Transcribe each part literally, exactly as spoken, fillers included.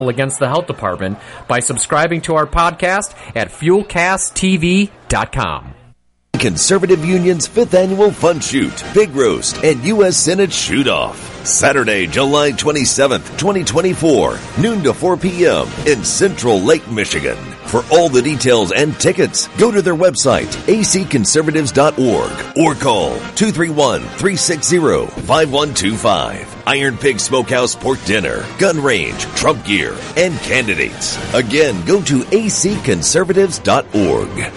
against the health department by subscribing to our podcast at fuel cast t v dot com. Conservative Union's fifth Annual Fun Shoot, Big Roast, and U S Senate Shoot-Off. Saturday, July twenty-seventh, twenty twenty-four, noon to four p.m. in Central Lake, Michigan. For all the details and tickets, go to their website, a c conservatives dot org, or call two three one, three six zero, five one two five. Iron Pig Smokehouse Pork Dinner, gun range, Trump gear, and candidates. Again, go to a c conservatives dot org.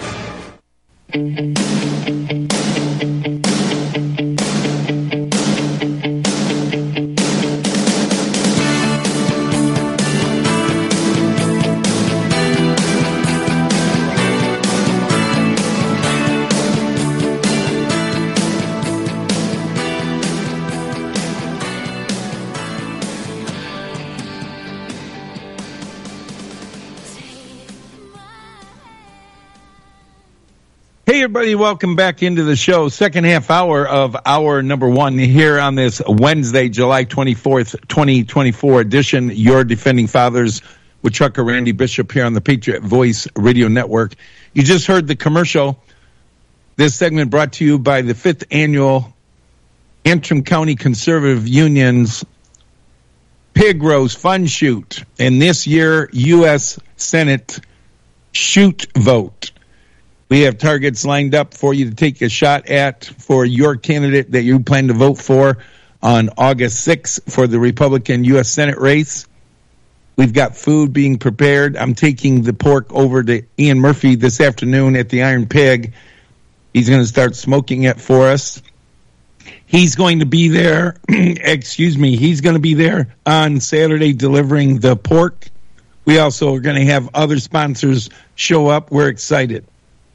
Hey, everybody, welcome back into the show. Second half hour of hour number one here on this Wednesday, July twenty-fourth, twenty twenty-four edition. Your Defending Fathers with Chuck or Randy Bishop here on the Patriot Voice Radio Network. You just heard the commercial. This segment brought to you by the fifth Annual Antrim County Conservative Union's Pig Roast Fun Shoot. And this year, U S Senate Shoot Vote. We have targets lined up for you to take a shot at for your candidate that you plan to vote for on August sixth for the Republican U S Senate race. We've got food being prepared. I'm taking the pork over to Ian Murphy this afternoon at the Iron Pig. He's going to start smoking it for us. He's going to be there, excuse me, he's going to be there on Saturday delivering the pork. We also are going to have other sponsors show up. We're excited.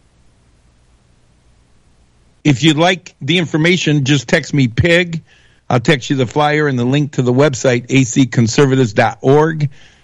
If you'd like the information, just text me PIG. I'll text you the flyer and the link to the website, a c conservatives dot org.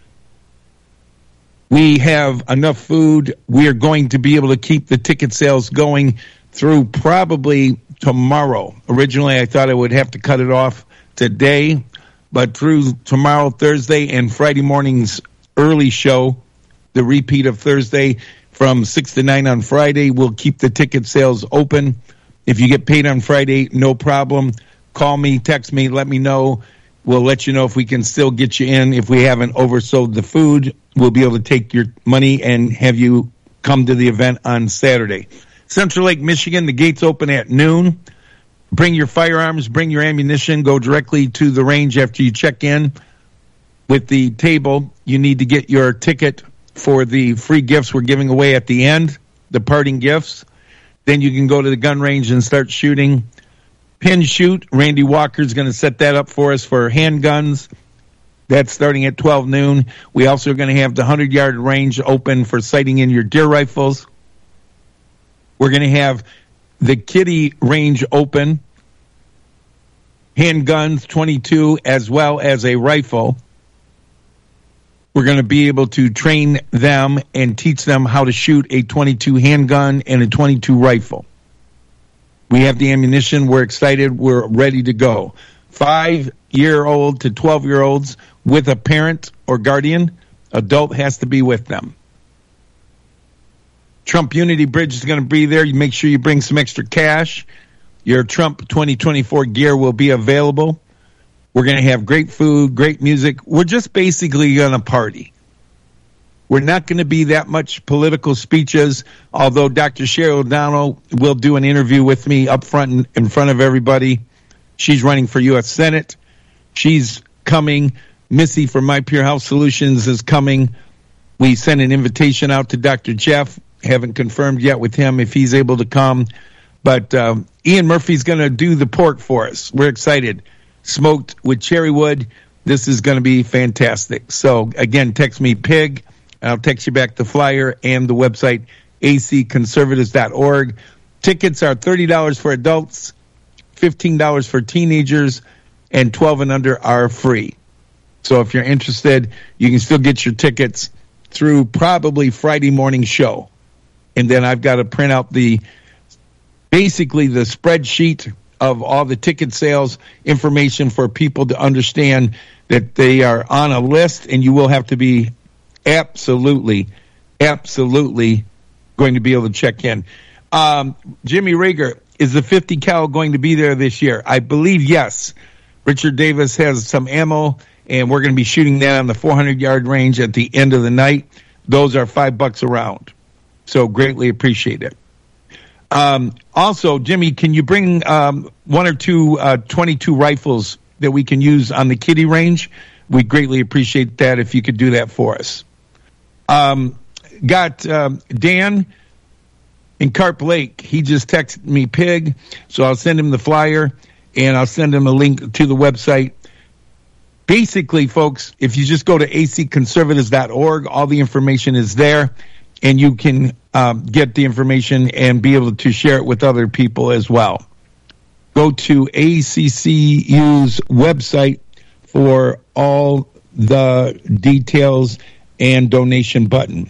We have enough food. We are going to be able to keep the ticket sales going through probably tomorrow. Originally, I thought I would have to cut it off today, but through tomorrow, Thursday, and Friday morning's early show, the repeat of Thursday from six to nine on Friday, we'll keep the ticket sales open. If you get paid on Friday, no problem. Call me, text me, let me know. We'll let you know if we can still get you in. If we haven't oversold the food, we'll be able to take your money and have you come to the event on Saturday. Central Lake, Michigan, the gates open at noon. Bring your firearms, bring your ammunition, go directly to the range after you check in. With the table, you need to get your ticket for the free gifts we're giving away at the end, the parting gifts. Then you can go to the gun range and start shooting. Pin shoot, Randy Walker's going to set that up for us for handguns. That's starting at twelve noon. We also are going to have the hundred-yard range open for sighting in your deer rifles. We're going to have the kiddie range open, handguns, twenty-two, as well as a rifle. We're going to be able to train them and teach them how to shoot a twenty-two handgun and a twenty-two rifle. We have the ammunition. We're excited. We're ready to go. Five-year-old to twelve-year-olds with a parent or guardian. Adult has to be with them. Trump Unity Bridge is going to be there. You make sure you bring some extra cash. Your Trump twenty twenty-four gear will be available. We're going to have great food, great music. We're just basically going to party. We're not going to be that much political speeches, although Doctor Cheryl O'Donnell will do an interview with me up front in, in front of everybody. She's running for U S Senate. She's coming. Missy from My Pure Health Solutions is coming. We sent an invitation out to Doctor Jeff. Haven't confirmed yet with him if he's able to come. But um, Ian Murphy's going to do the pork for us. We're excited. Smoked with cherry wood. This is going to be fantastic. So, again, text me PIG. I'll text you back the flyer and the website, a c conservatives dot org. Tickets are thirty dollars for adults, fifteen dollars for teenagers, and twelve and under are free. So if you're interested, you can still get your tickets through probably Friday morning show. And then I've got to print out the basically the spreadsheet of all the ticket sales information for people to understand that they are on a list, and you will have to be absolutely, absolutely going to be able to check in. Um, Jimmy Rager, is the fifty cal going to be there this year? I believe yes. Richard Davis has some ammo, and we're going to be shooting that on the four hundred yard range at the end of the night. Those are five bucks a round. So greatly appreciate it. Um, also, Jimmy, can you bring um, one or two uh, twenty-two rifles that we can use on the kiddie range? We greatly appreciate that if you could do that for us. Um, got um, Dan in Carp Lake. He just texted me pig, so I'll send him the flyer, and I'll send him a link to the website. Basically, folks, if you just go to a c conservatives dot org, all the information is there, and you can um, get the information and be able to share it with other people as well. Go to A C C U's website for all the details and donation button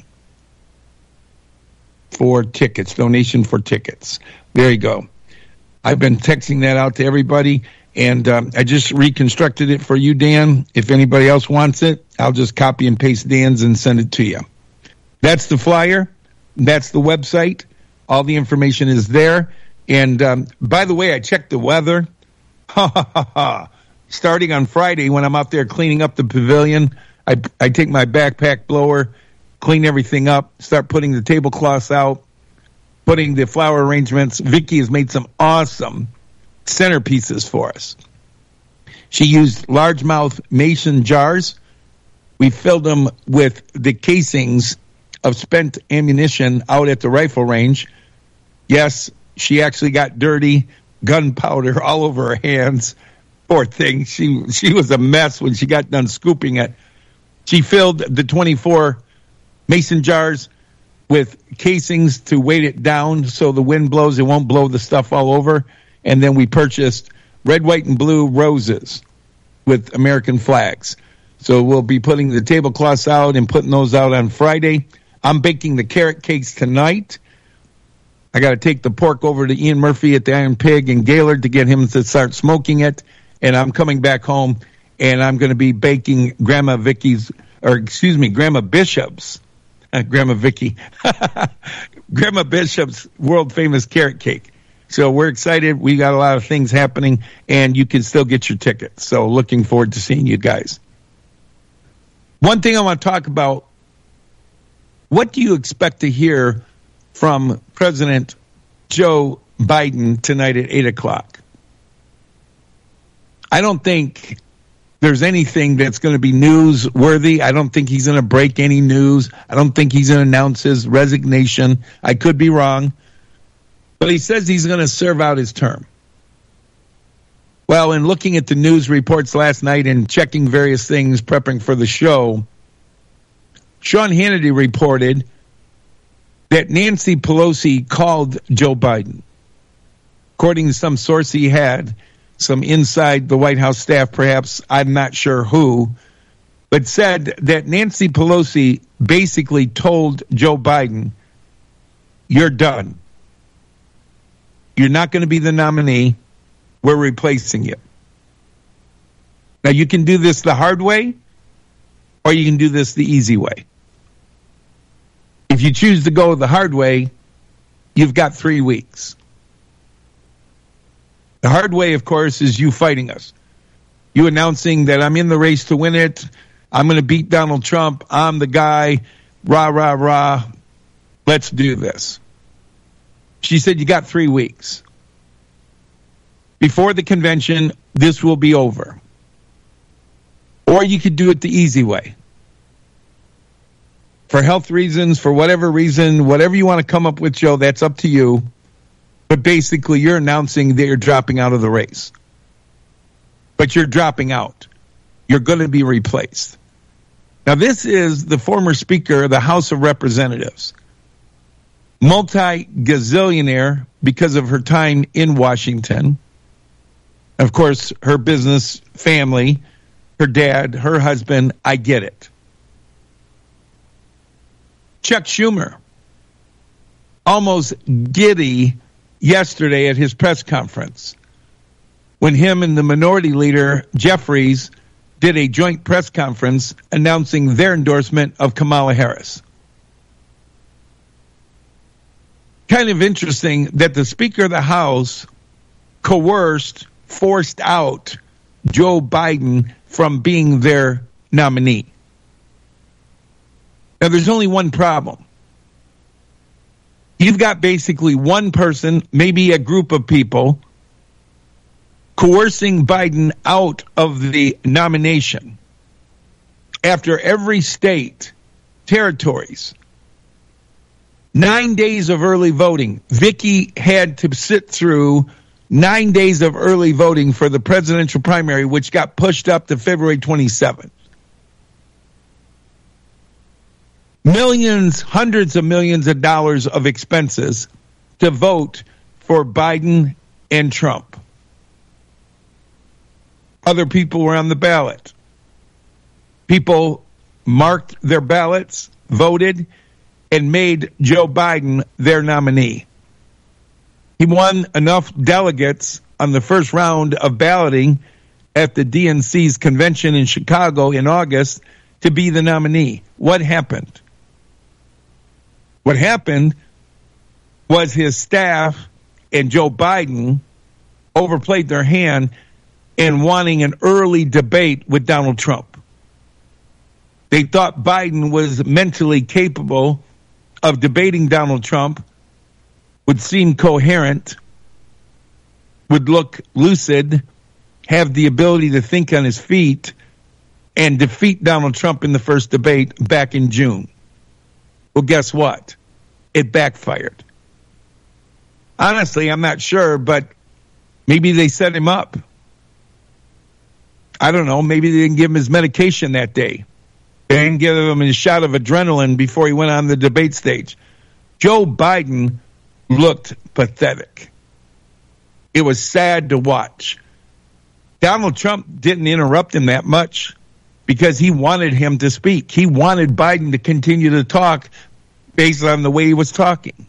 for tickets, donation for tickets. There you go. I've been texting that out to everybody, and um, I just reconstructed it for you, Dan. If anybody else wants it, I'll just copy and paste Dan's and send it to you. That's the flyer. That's the website. All the information is there. And um, by the way, I checked the weather. Starting on Friday, when I'm out there cleaning up the pavilion, I, I take my backpack blower, clean everything up, start putting the tablecloths out, putting the flower arrangements. Vicky has made some awesome centerpieces for us. She used largemouth mason jars. We filled them with the casings of spent ammunition out at the rifle range. Yes, she actually got dirty, gunpowder all over her hands. Poor thing. She she was a mess when she got done scooping it. She filled the twenty-four mason jars with casings to weight it down so the wind blows, it won't blow the stuff all over. And then we purchased red, white, and blue roses with American flags. So we'll be putting the tablecloths out and putting those out on Friday. I'm baking the carrot cakes tonight. I got to take the pork over to Ian Murphy at the Iron Pig in Gaylord to get him to start smoking it. And I'm coming back home, and I'm going to be baking Grandma Vicky's, or excuse me, Grandma Bishop's, uh, Grandma Vicky, Grandma Bishop's world-famous carrot cake. So we're excited. We got a lot of things happening, and you can still get your tickets. So looking forward to seeing you guys. One thing I want to talk about, what do you expect to hear from President Joe Biden tonight at eight o'clock? I don't think there's anything that's going to be newsworthy. I don't think he's going to break any news. I don't think he's going to announce his resignation. I could be wrong. But he says he's going to serve out his term. Well, in looking at the news reports last night and checking various things, prepping for the show, Sean Hannity reported that Nancy Pelosi called Joe Biden. According to some source he had, some inside the White House staff, perhaps, I'm not sure who, but said that Nancy Pelosi basically told Joe Biden, you're done. You're not going to be the nominee. We're replacing you. Now, you can do this the hard way, or you can do this the easy way. If you choose to go the hard way, you've got three weeks. The hard way, of course, is you fighting us. You announcing that I'm in the race to win it. I'm going to beat Donald Trump. I'm the guy. Rah, rah, rah. Let's do this. She said, you got three weeks. Before the convention, this will be over. Or you could do it the easy way. For health reasons, for whatever reason, whatever you want to come up with, Joe, that's up to you. But basically, you're announcing that you're dropping out of the race. But you're dropping out. You're going to be replaced. Now, this is the former Speaker of the House of Representatives. Multi-gazillionaire because of her time in Washington. Of course, her business, family, her dad, her husband, I get it. Chuck Schumer, almost giddy yesterday at his press conference when him and the minority leader, Jeffries, did a joint press conference announcing their endorsement of Kamala Harris. Kind of interesting that the Speaker of the House coerced, forced out Joe Biden from being their nominee. Now, there's only one problem. You've got basically one person, maybe a group of people, coercing Biden out of the nomination after every state, territories, nine days of early voting. Vicky had to sit through nine days of early voting for the presidential primary, which got pushed up to February twenty-seventh. Millions, hundreds of millions of dollars of expenses to vote for Biden and Trump. Other people were on the ballot. People marked their ballots, voted, and made Joe Biden their nominee. He won enough delegates on the first round of balloting at the D N C's convention in Chicago in August to be the nominee. What happened? What happened was his staff and Joe Biden overplayed their hand in wanting an early debate with Donald Trump. They thought Biden was mentally capable of debating Donald Trump, would seem coherent, would look lucid, have the ability to think on his feet, and defeat Donald Trump in the first debate back in June. Well, guess what? It backfired. Honestly, I'm not sure, but maybe they set him up. I don't know. Maybe they didn't give him his medication that day. They didn't give him a shot of adrenaline before he went on the debate stage. Joe Biden looked pathetic. It was sad to watch. Donald Trump didn't interrupt him that much because he wanted him to speak. He wanted Biden to continue to talk based on the way he was talking.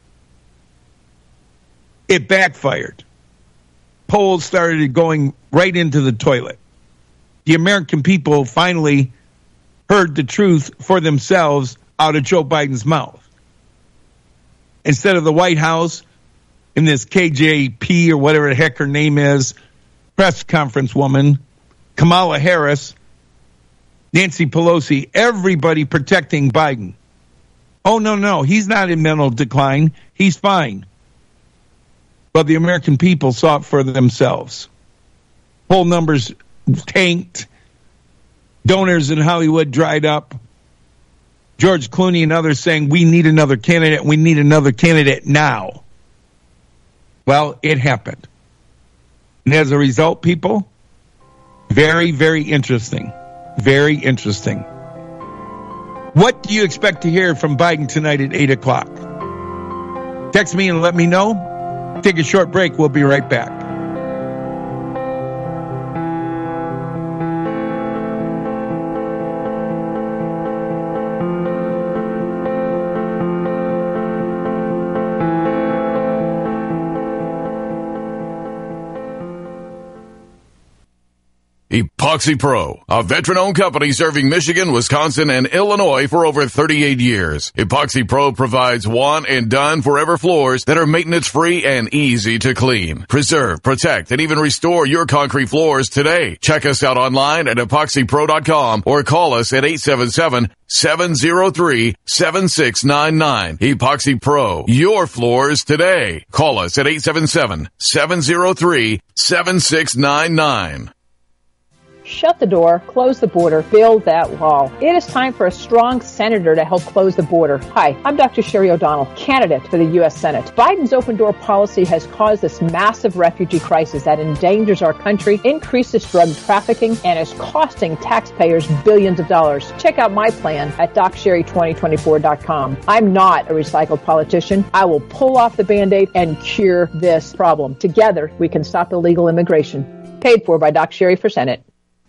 It backfired. Polls started going right into the toilet. The American people finally heard the truth for themselves out of Joe Biden's mouth. Instead of the White House and this K J P or whatever the heck her name is, press conference woman, Kamala Harris, Nancy Pelosi, everybody protecting Biden. Oh, no, no, he's not in mental decline. He's fine. But the American people saw it for themselves. Poll numbers tanked. Donors in Hollywood dried up. George Clooney and others saying, we need another candidate. We need another candidate now. Well, it happened. And as a result, people, very, very interesting. Very interesting. What do you expect to hear from Biden tonight at eight o'clock? Text me and let me know. Take a short break. We'll be right back. Epoxy Pro, a veteran-owned company serving Michigan, Wisconsin, and Illinois for over thirty-eight years. Epoxy Pro provides one and done forever floors that are maintenance-free and easy to clean. Preserve, protect, and even restore your concrete floors today. Check us out online at epoxy pro dot com or call us at eight seven seven, seven zero three, seven six nine nine. Epoxy Pro, your floors today. Call us at eight seven seven, seven zero three, seven six nine nine. Shut the door, close the border, build that wall. It is time for a strong senator to help close the border. Hi, I'm Doctor Sherry O'Donnell, candidate for the U S Senate. Biden's open door policy has caused this massive refugee crisis that endangers our country, increases drug trafficking, and is costing taxpayers billions of dollars. Check out my plan at doc sherry twenty twenty-four dot com. I'm not a recycled politician. I will pull off the Band-Aid and cure this problem. Together, we can stop illegal immigration. Paid for by Doc Sherry for Senate.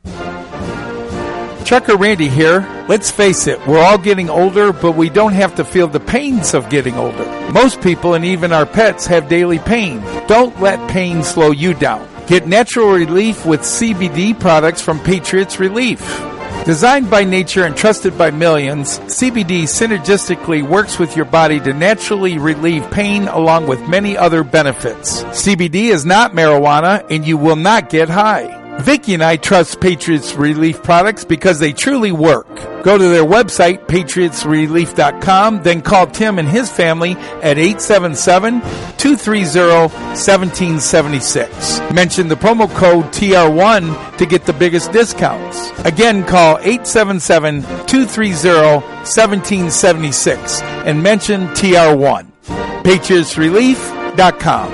Trucker Randy here. Let's face it, we're all getting older, but we don't have to feel the pains of getting older. Most people and even our pets have daily pain. Don't let pain slow you down. Get natural relief with C B D products from Patriots Relief. Designed by nature and trusted by millions, C B D synergistically works with your body to naturally relieve pain along with many other benefits. C B D is not marijuana and you will not get high. Vicki and I trust Patriots Relief products because they truly work. Go to their website, patriots relief dot com, then call Tim and his family at eight seven seven, two three zero, one seven seven six. Mention the promo code T R one to get the biggest discounts. Again, call eight seven seven, two three zero, one seven seven six and mention T R one. patriots relief dot com.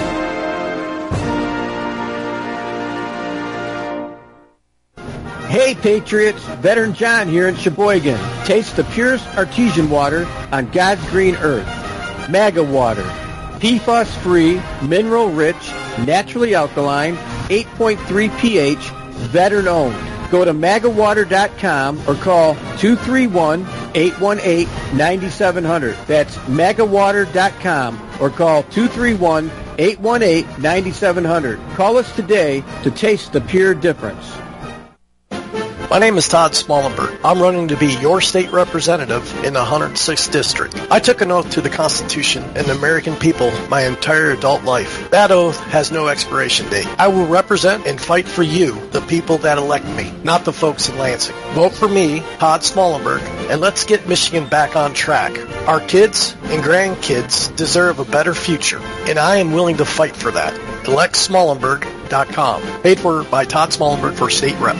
Hey Patriots, Veteran John here in Sheboygan. Taste the purest artesian water on God's green earth. MAGA water. P F A S-free, mineral-rich, naturally alkaline, eight point three pH, veteran-owned. Go to maga water dot com or call two three one, eight one eight, nine seven zero zero. That's maga water dot com or call two three one, eight one eight, nine seven zero zero. Call us today to taste the pure difference. My name is Todd Smallenberg. I'm running to be your state representative in the one hundred sixth District. I took an oath to the Constitution and the American people my entire adult life. That oath has no expiration date. I will represent and fight for you, the people that elect me, not the folks in Lansing. Vote for me, Todd Smallenberg, and let's get Michigan back on track. Our kids and grandkids deserve a better future, and I am willing to fight for that. elect smallenberg dot com. Paid for by Todd Smallenberg for state rep.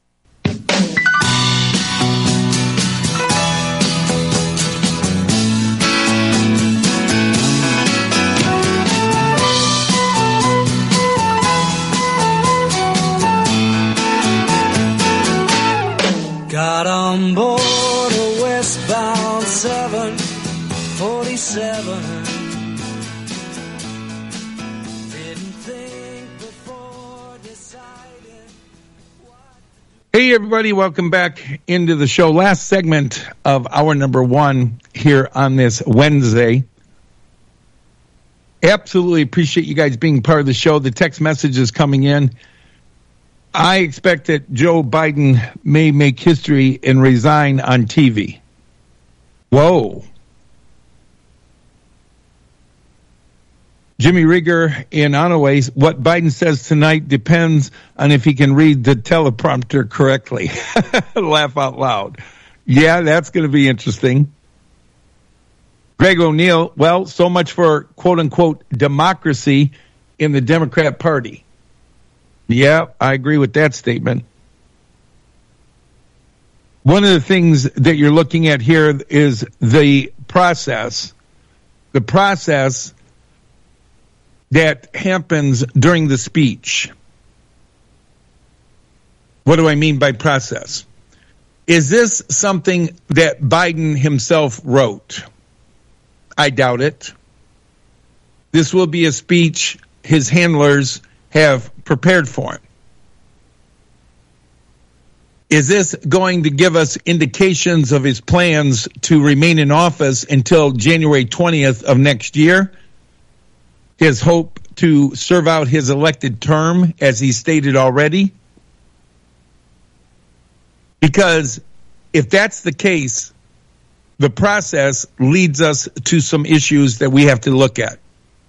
Got on board a westbound seven forty-seven. Didn't think before deciding what... Hey everybody, welcome back into the show. Last segment of hour number one here on this Wednesday. Absolutely appreciate you guys being part of the show. The text messages coming in. I expect that Joe Biden may make history and resign on T V. Whoa. Jimmy Rieger in Onaways, what Biden says tonight depends on if he can read the teleprompter correctly. Laugh out loud. Yeah, that's going to be interesting. Greg O'Neill, well, so much for quote-unquote democracy in the Democrat Party. Yeah, I agree with that statement. One of the things that you're looking at here is the process. The process that happens during the speech. What do I mean by process? Is this something that Biden himself wrote? I doubt it. This will be a speech his handlers have prepared for him. Is this going to give us indications of his plans to remain in office until January twentieth of next year? His hope to serve out his elected term, as he stated already? Because if that's the case, the process leads us to some issues that we have to look at.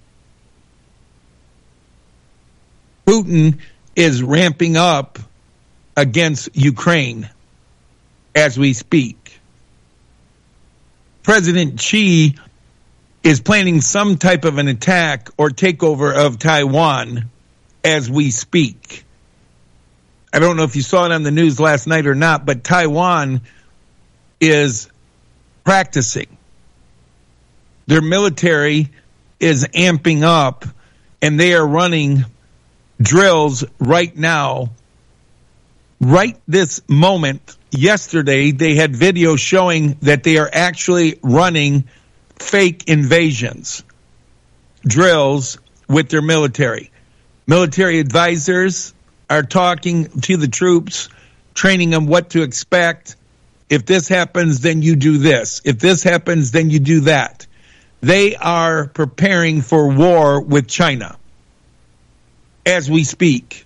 Putin is ramping up against Ukraine as we speak. President Xi is planning some type of an attack or takeover of Taiwan as we speak. I don't know if you saw it on the news last night or not, but Taiwan is practicing. Their military is amping up, and they are running drills right now. Right this moment, yesterday, they had video showing that they are actually running fake invasions, drills with their military. Military advisors are talking to the troops, training them what to expect. If this happens, then you do this. If this happens, then you do that. They are preparing for war with China. as we speak.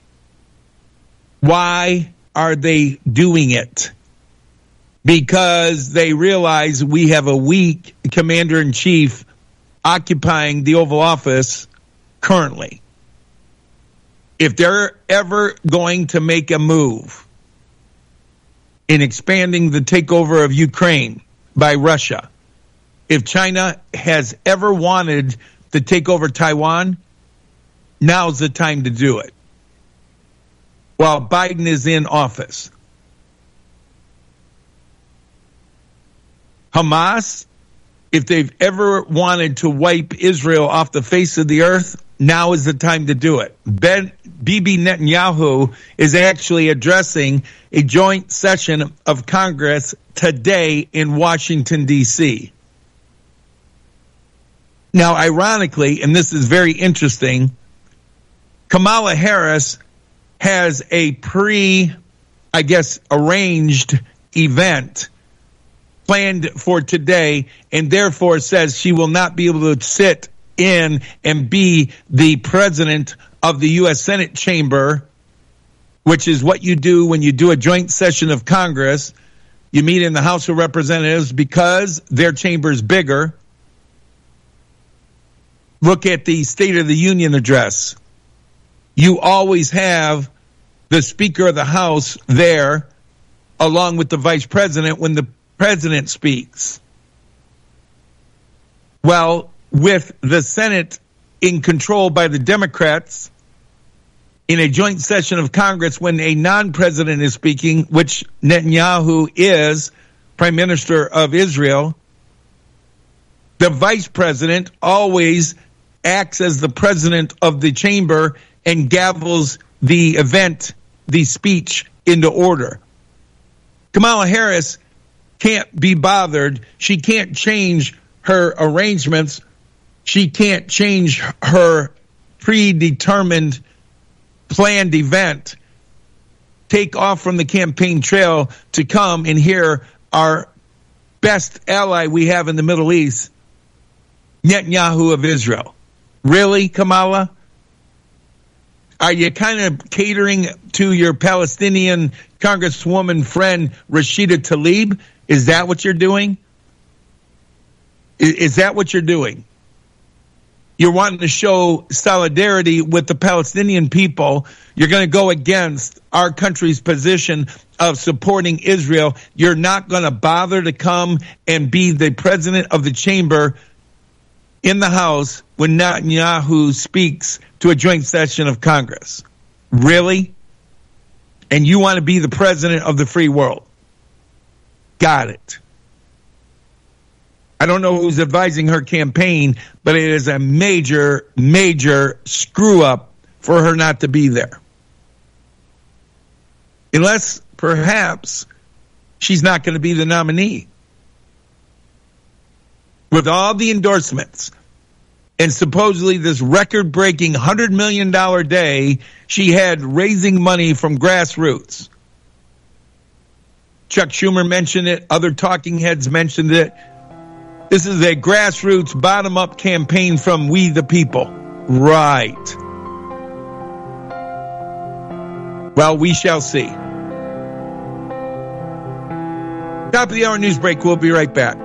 Why are they doing it? Because they realize we have a weak commander-in-chief occupying the Oval Office currently. If they're ever going to make a move in expanding the takeover of Ukraine by Russia, if China has ever wanted to take over Taiwan, now's the time to do it. While Biden is in office. Hamas, if they've ever wanted to wipe Israel off the face of the earth, now is the time to do it. Ben, Bibi Netanyahu is actually addressing a joint session of Congress today in Washington, D C Now, ironically, and this is very interesting, Kamala Harris has a pre, I guess, arranged event planned for today, and therefore says she will not be able to sit in and be the president of the U S Senate chamber, which is what you do when you do a joint session of Congress. You meet in the House of Representatives because their chamber is bigger. Look at the State of the Union address. You always have the Speaker of the House there along with the Vice President when the President speaks. Well, with the Senate in control by the Democrats in a joint session of Congress when a non-president is speaking, which Netanyahu is, Prime Minister of Israel, the Vice President always acts as the president of the chamber and gavels the event, the speech, into order. Kamala Harris can't be bothered. She can't change her arrangements. She can't change her predetermined, planned event, take off from the campaign trail to come and hear our best ally we have in the Middle East, Netanyahu of Israel. Really, Kamala? Are you kind of catering to your Palestinian Congresswoman friend Rashida Tlaib? Is that what you're doing? Is that what you're doing? You're wanting to show solidarity with the Palestinian people. You're going to go against our country's position of supporting Israel. You're not going to bother to come and be the president of the chamber in the House when Netanyahu speaks to a joint session of Congress. Really? And you want to be the president of the free world. Got it. I don't know who's advising her campaign, but it is a major, major screw up for her not to be there. Unless, perhaps, she's not going to be the nominee. With all the endorsements and supposedly this record-breaking one hundred million dollars day she had raising money from grassroots. Chuck Schumer mentioned it. Other talking heads mentioned it. This is a grassroots, bottom-up campaign from we the people. Right. Well, we shall see. Top of the hour news break. We'll be right back.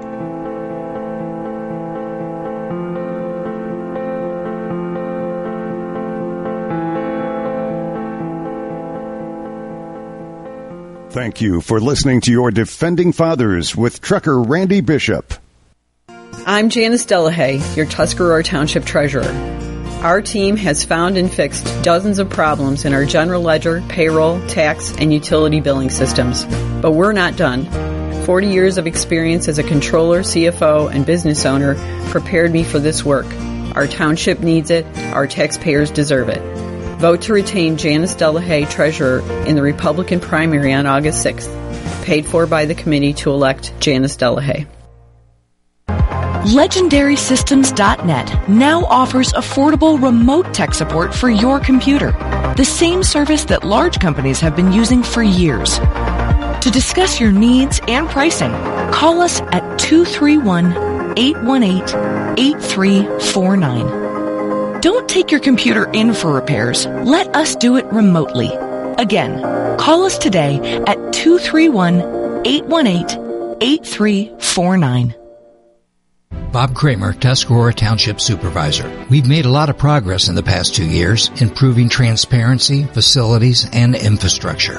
Thank you for listening to your Defending Fathers with Trucker Randy Bishop. I'm Janice Delahaye, your Tuscarora Township Treasurer. Our team has found and fixed dozens of problems in our general ledger, payroll, tax, and utility billing systems. But we're not done. forty years of experience as a controller, C F O, and business owner prepared me for this work. Our township needs it. Our taxpayers deserve it. Vote to retain Janice Delahaye, Treasurer, in the Republican primary on August sixth. Paid for by the committee to elect Janice Delahaye. Legendary Systems dot net now offers affordable remote tech support for your computer, the same service that large companies have been using for years. To discuss your needs and pricing, call us at two three one, eight one eight, eight three four nine. Don't take your computer in for repairs. Let us do it remotely. Again, call us today at two three one, eight one eight, eight three four nine. Bob Kramer, Tuscarora Township Supervisor. We've made a lot of progress in the past two years, improving transparency, facilities, and infrastructure.